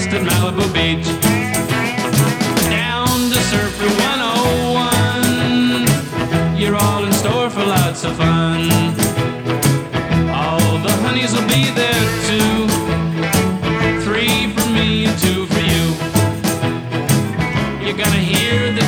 breakfast at Malibu Beach. Down to Surfer 101. You're all in store for lots of fun. All the honeys will be there too. 3 for me and 2 for you. You're gonna hear